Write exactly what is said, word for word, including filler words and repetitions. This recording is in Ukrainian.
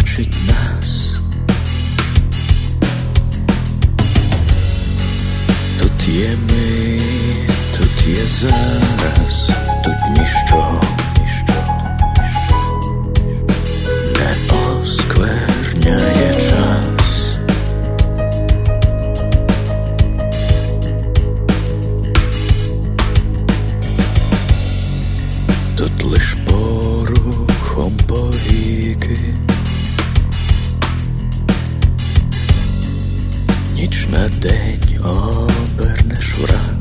бачить нас. Тут є ми, тут є зараз, тут ніщо не оскверняє час. Тут лиш порухом повіки, ніч на день обернеш враз.